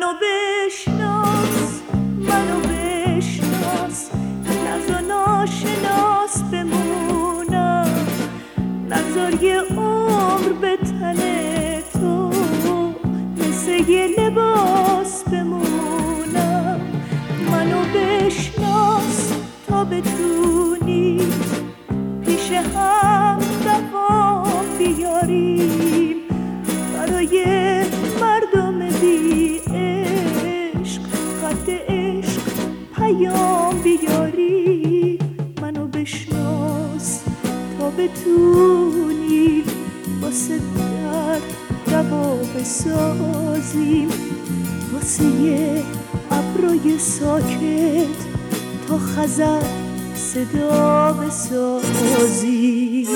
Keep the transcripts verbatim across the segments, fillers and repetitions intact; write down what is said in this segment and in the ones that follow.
منو بشناس منو بشناس نذار ناشناس بمونم نذار یه عمر به تن تو مثل یه لباس بمونم منو بشناس تا بتونی پیش هم دوام بیاریم برای مردم بی عشق خط عشق پیام بیاری منو بشناس تا بتونی واسه درد دوا بسازیم واسه یه ابروی ساکت تا خزر صدا بسازیم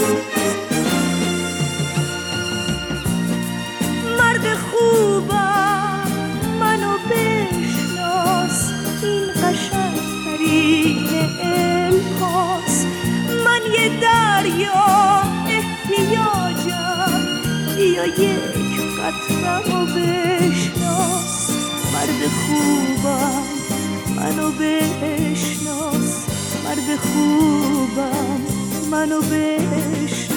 مرد خوبم منو بشناس این قشنگترین الهاست من یه دریا احتیاجم بیا یک قطره‌مو بشناس مرد خوبم منو بشناس مرد خوبم منو بشناس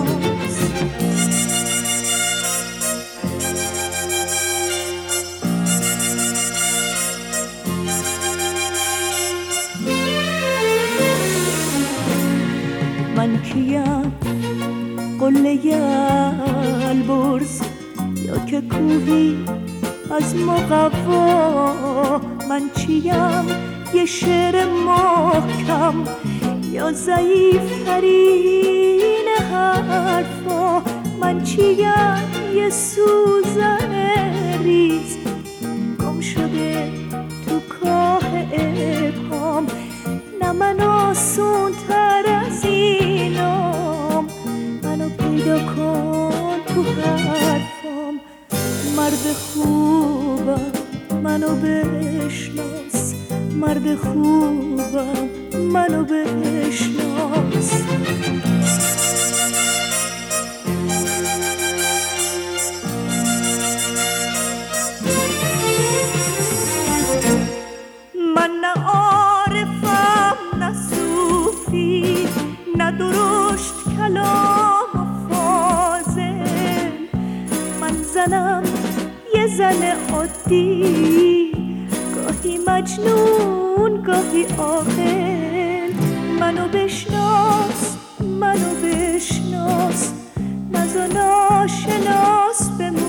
من کیم قله البرز یا که کوهی از مقوا من چیم یه شعر محکم یا ضعیف ترین حرفا من چیم یه سوزن ریز گم شده تو کاه ابهام نه من آسون تر از اینام منو پیدا کن تو حرفام مرد خوبم منو بشناس مرد خوبم منو بشناس من نه عارفم نه صوفی نه درشت کلام و فاضل من زنم یه زن عادی گاهی مجنون گاهی عاقل منو بشناس منو بشناس نذار ناشناس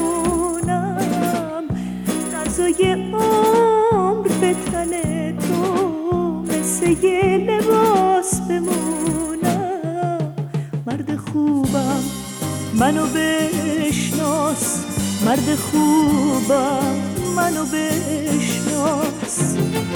بمونم نذار یه عمر به تن تو مثل یه لباس بمونم مرد خوبم منو بشناس مرد خوبم منو بشناس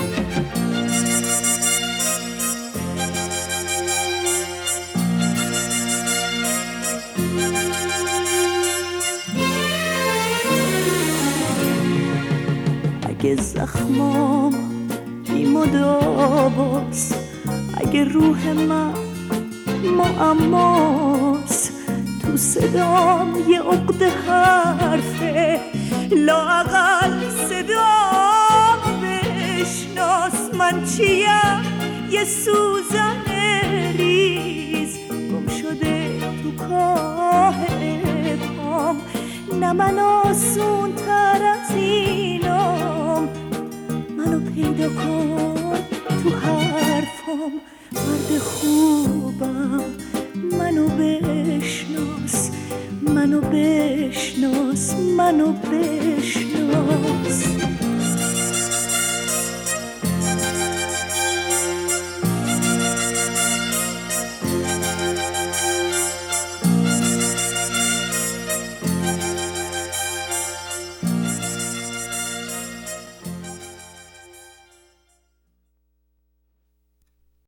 اگه زخمام بی مداواست اگه روح من معماست تو صدام یه عقده حرفه لااقل صدام بشناس من چیم یه سوزن ریز گم شده تو کاه ابهام نه من آسون تر از اینام منو پیدا کن تو حرفام مرد خوبم منو بشناس منو بشناس منو بشناس